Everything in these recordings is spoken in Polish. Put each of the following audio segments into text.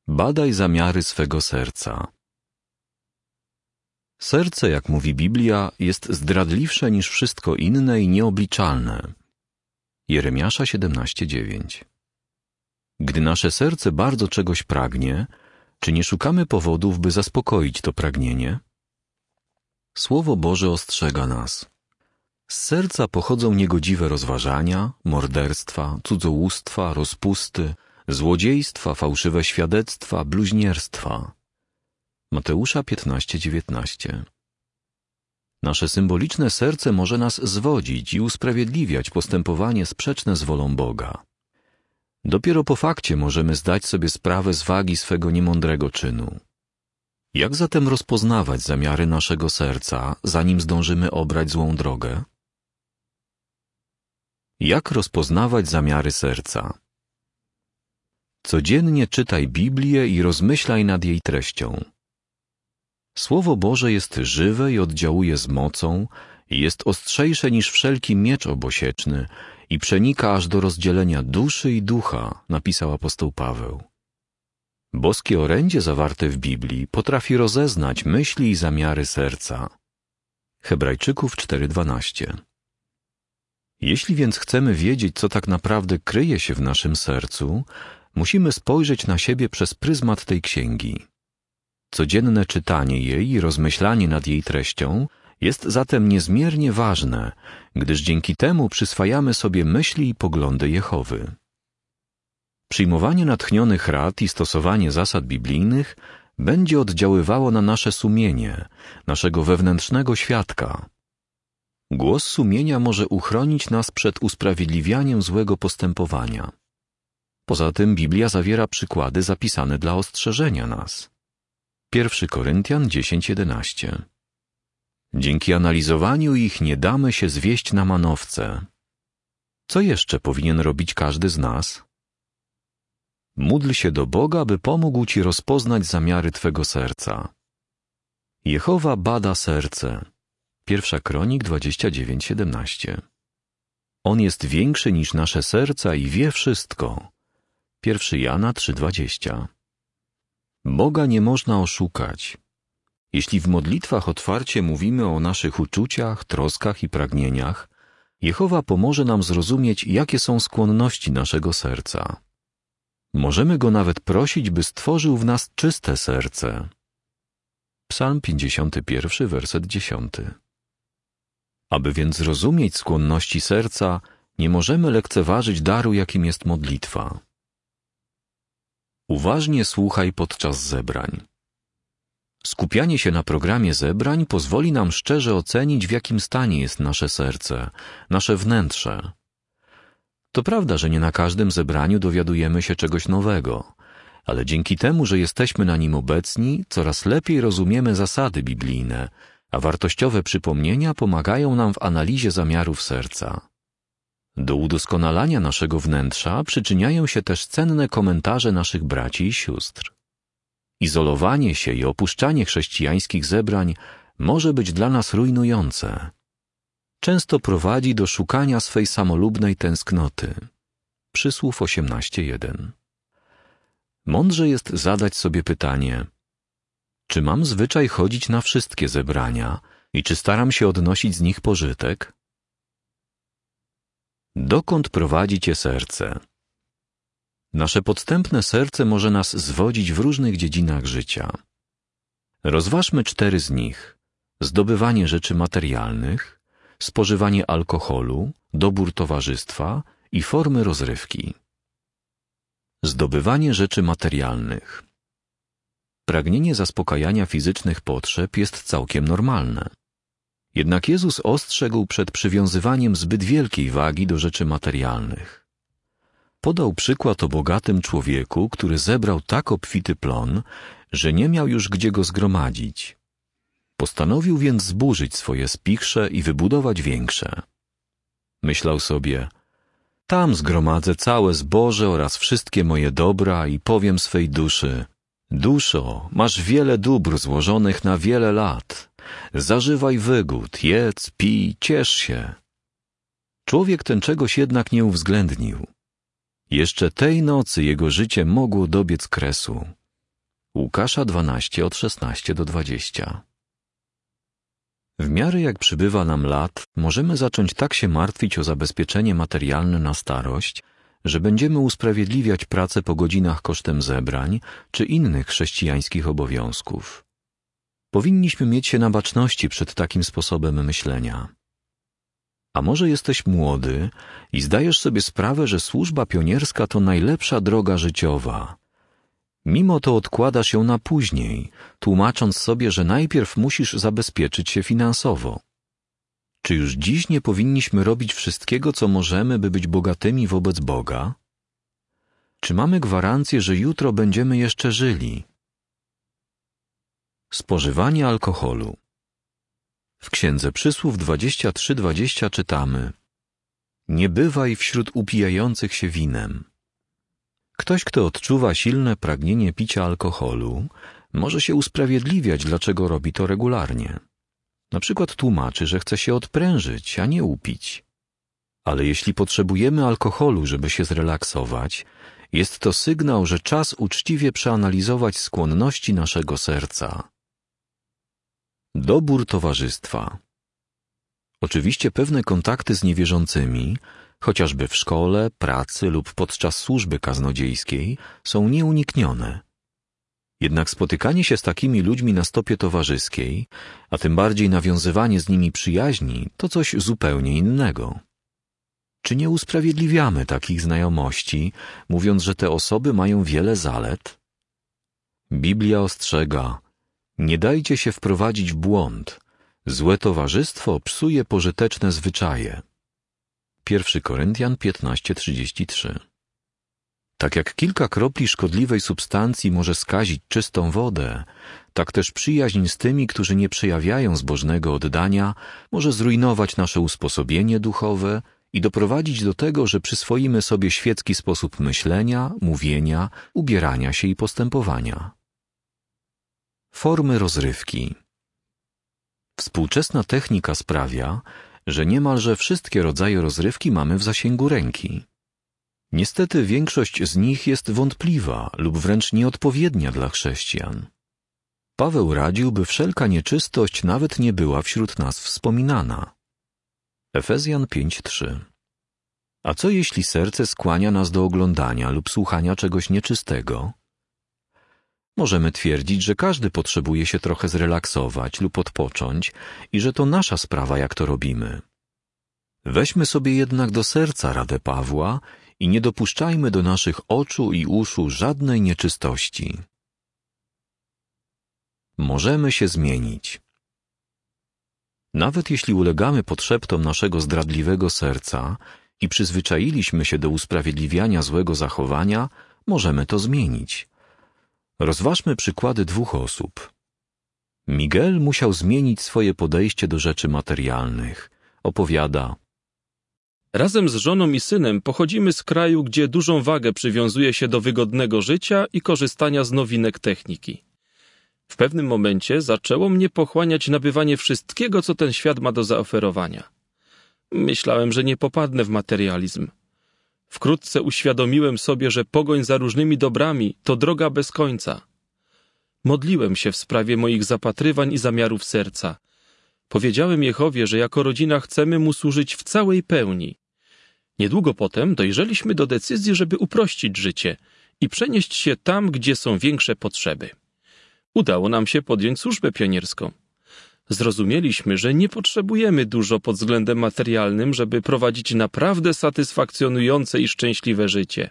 Badaj zamiary swego serca. Serce, jak mówi Biblia, jest zdradliwsze niż wszystko inne i nieobliczalne. Jeremiasza 17:9. Gdy nasze serce bardzo czegoś pragnie, czy nie szukamy powodów, by zaspokoić to pragnienie? Słowo Boże ostrzega nas. Z serca pochodzą niegodziwe rozważania, morderstwa, cudzołóstwa, rozpusty, złodziejstwa, fałszywe świadectwa, bluźnierstwa. Mateusza 15:19. Nasze symboliczne serce może nas zwodzić i usprawiedliwiać postępowanie sprzeczne z wolą Boga. Dopiero po fakcie możemy zdać sobie sprawę z wagi swego niemądrego czynu. Jak zatem rozpoznawać zamiary naszego serca, zanim zdążymy obrać złą drogę? Jak rozpoznawać zamiary serca? Codziennie czytaj Biblię i rozmyślaj nad jej treścią. Słowo Boże jest żywe i oddziałuje z mocą, jest ostrzejsze niż wszelki miecz obosieczny i przenika aż do rozdzielenia duszy i ducha, napisał apostoł Paweł. Boskie orędzie zawarte w Biblii potrafi rozeznać myśli i zamiary serca. Hebrajczyków 4:12. Jeśli więc chcemy wiedzieć, co tak naprawdę kryje się w naszym sercu, musimy spojrzeć na siebie przez pryzmat tej księgi. Codzienne czytanie jej i rozmyślanie nad jej treścią jest zatem niezmiernie ważne, gdyż dzięki temu przyswajamy sobie myśli i poglądy Jehowy. Przyjmowanie natchnionych rad i stosowanie zasad biblijnych będzie oddziaływało na nasze sumienie, naszego wewnętrznego świadka. Głos sumienia może uchronić nas przed usprawiedliwianiem złego postępowania. Poza tym Biblia zawiera przykłady zapisane dla ostrzeżenia nas. 1 Koryntian 10:11. Dzięki analizowaniu ich nie damy się zwieść na manowce. Co jeszcze powinien robić każdy z nas? Módl się do Boga, by pomógł ci rozpoznać zamiary twego serca. Jehowa bada serce. 1 Kronik 29:17. On jest większy niż nasze serca i wie wszystko. 1 Jana 3:20. Boga nie można oszukać. Jeśli w modlitwach otwarcie mówimy o naszych uczuciach, troskach i pragnieniach, Jehowa pomoże nam zrozumieć, jakie są skłonności naszego serca. Możemy Go nawet prosić, by stworzył w nas czyste serce. Psalm 51, werset 10. Aby więc zrozumieć skłonności serca, nie możemy lekceważyć daru, jakim jest modlitwa. Uważnie słuchaj podczas zebrań. Skupianie się na programie zebrań pozwoli nam szczerze ocenić, w jakim stanie jest nasze serce, nasze wnętrze. To prawda, że nie na każdym zebraniu dowiadujemy się czegoś nowego, ale dzięki temu, że jesteśmy na nim obecni, coraz lepiej rozumiemy zasady biblijne, a wartościowe przypomnienia pomagają nam w analizie zamiarów serca. Do udoskonalania naszego wnętrza przyczyniają się też cenne komentarze naszych braci i sióstr. Izolowanie się i opuszczanie chrześcijańskich zebrań może być dla nas rujnujące. Często prowadzi do szukania swej samolubnej tęsknoty. Przysłów 18:1. Mądrze jest zadać sobie pytanie: czy mam zwyczaj chodzić na wszystkie zebrania i czy staram się odnosić z nich pożytek? Dokąd prowadzi cię serce? Nasze podstępne serce może nas zwodzić w różnych dziedzinach życia. Rozważmy 4 z nich: zdobywanie rzeczy materialnych, spożywanie alkoholu, dobór towarzystwa i formy rozrywki. Zdobywanie rzeczy materialnych. Pragnienie zaspokajania fizycznych potrzeb jest całkiem normalne. Jednak Jezus ostrzegł przed przywiązywaniem zbyt wielkiej wagi do rzeczy materialnych. Podał przykład o bogatym człowieku, który zebrał tak obfity plon, że nie miał już gdzie go zgromadzić. Postanowił więc zburzyć swoje spichrze i wybudować większe. Myślał sobie: tam zgromadzę całe zboże oraz wszystkie moje dobra i powiem swej duszy: duszo, masz wiele dóbr złożonych na wiele lat. Zażywaj wygód, jedz, pij, ciesz się. Człowiek ten czegoś jednak nie uwzględnił. Jeszcze tej nocy jego życie mogło dobiec kresu. Łukasza 12 od 16 do 20. W miarę jak przybywa nam lat, możemy zacząć tak się martwić o zabezpieczenie materialne na starość, że będziemy usprawiedliwiać pracę po godzinach kosztem zebrań czy innych chrześcijańskich obowiązków. Powinniśmy mieć się na baczności przed takim sposobem myślenia. A może jesteś młody i zdajesz sobie sprawę, że służba pionierska to najlepsza droga życiowa. Mimo to odkładasz ją na później, tłumacząc sobie, że najpierw musisz zabezpieczyć się finansowo. Czy już dziś nie powinniśmy robić wszystkiego, co możemy, by być bogatymi wobec Boga? Czy mamy gwarancję, że jutro będziemy jeszcze żyli? Spożywanie alkoholu. W Księdze Przysłów 23:20 czytamy: Nie bywaj wśród upijających się winem. Ktoś, kto odczuwa silne pragnienie picia alkoholu, może się usprawiedliwiać, dlaczego robi to regularnie. Na przykład tłumaczy, że chce się odprężyć, a nie upić. Ale jeśli potrzebujemy alkoholu, żeby się zrelaksować, jest to sygnał, że czas uczciwie przeanalizować skłonności naszego serca. Dobór towarzystwa. Oczywiście pewne kontakty z niewierzącymi, chociażby w szkole, pracy lub podczas służby kaznodziejskiej, są nieuniknione. Jednak spotykanie się z takimi ludźmi na stopie towarzyskiej, a tym bardziej nawiązywanie z nimi przyjaźni, to coś zupełnie innego. Czy nie usprawiedliwiamy takich znajomości, mówiąc, że te osoby mają wiele zalet? Biblia ostrzega: nie dajcie się wprowadzić w błąd. Złe towarzystwo psuje pożyteczne zwyczaje. 1 Koryntian 15:33. Tak jak kilka kropli szkodliwej substancji może skazić czystą wodę, tak też przyjaźń z tymi, którzy nie przejawiają zbożnego oddania, może zrujnować nasze usposobienie duchowe i doprowadzić do tego, że przyswoimy sobie świecki sposób myślenia, mówienia, ubierania się i postępowania. Formy rozrywki. Współczesna technika sprawia, że niemalże wszystkie rodzaje rozrywki mamy w zasięgu ręki. Niestety większość z nich jest wątpliwa lub wręcz nieodpowiednia dla chrześcijan. Paweł radził, by wszelka nieczystość nawet nie była wśród nas wspominana. Efezjan 5:3. A co jeśli serce skłania nas do oglądania lub słuchania czegoś nieczystego? Możemy twierdzić, że każdy potrzebuje się trochę zrelaksować lub odpocząć i że to nasza sprawa, jak to robimy. Weźmy sobie jednak do serca radę Pawła i nie dopuszczajmy do naszych oczu i uszu żadnej nieczystości. Możemy się zmienić. Nawet jeśli ulegamy podszeptom naszego zdradliwego serca i przyzwyczailiśmy się do usprawiedliwiania złego zachowania, możemy to zmienić. Rozważmy przykłady dwóch osób. Miguel musiał zmienić swoje podejście do rzeczy materialnych. Opowiada: Razem z żoną i synem pochodzimy z kraju, gdzie dużą wagę przywiązuje się do wygodnego życia i korzystania z nowinek techniki. W pewnym momencie zaczęło mnie pochłaniać nabywanie wszystkiego, co ten świat ma do zaoferowania. Myślałem, że nie popadnę w materializm. Wkrótce uświadomiłem sobie, że pogoń za różnymi dobrami to droga bez końca. Modliłem się w sprawie moich zapatrywań i zamiarów serca. Powiedziałem Jehowie, że jako rodzina chcemy Mu służyć w całej pełni. Niedługo potem dojrzeliśmy do decyzji, żeby uprościć życie i przenieść się tam, gdzie są większe potrzeby. Udało nam się podjąć służbę pionierską. Zrozumieliśmy, że nie potrzebujemy dużo pod względem materialnym, żeby prowadzić naprawdę satysfakcjonujące i szczęśliwe życie.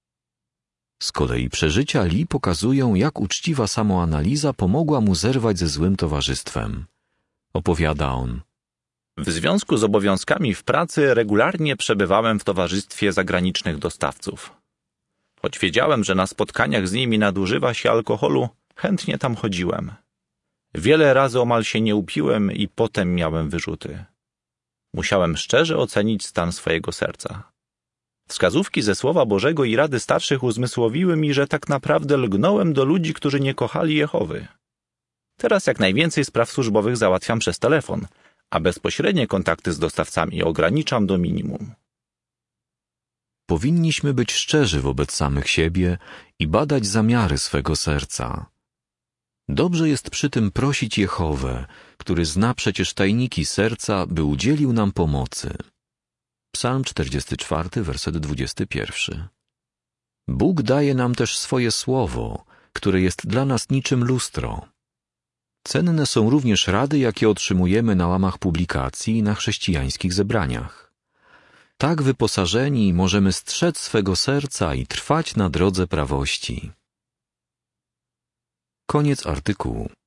Z kolei przeżycia Lee pokazują, jak uczciwa samoanaliza pomogła mu zerwać ze złym towarzystwem. Opowiada on: W związku z obowiązkami w pracy regularnie przebywałem w towarzystwie zagranicznych dostawców. Choć wiedziałem, że na spotkaniach z nimi nadużywa się alkoholu, chętnie tam chodziłem. Wiele razy omal się nie upiłem i potem miałem wyrzuty. Musiałem szczerze ocenić stan swojego serca. Wskazówki ze Słowa Bożego i rady starszych uzmysłowiły mi, że tak naprawdę lgnąłem do ludzi, którzy nie kochali Jehowy. Teraz jak najwięcej spraw służbowych załatwiam przez telefon, a bezpośrednie kontakty z dostawcami ograniczam do minimum. Powinniśmy być szczerzy wobec samych siebie i badać zamiary swego serca. Dobrze jest przy tym prosić Jehowę, który zna przecież tajniki serca, by udzielił nam pomocy. Psalm 44, werset 21. Bóg daje nam też swoje słowo, które jest dla nas niczym lustro. Cenne są również rady, jakie otrzymujemy na łamach publikacji i na chrześcijańskich zebraniach. Tak wyposażeni możemy strzec swego serca i trwać na drodze prawości. Koniec artykułu.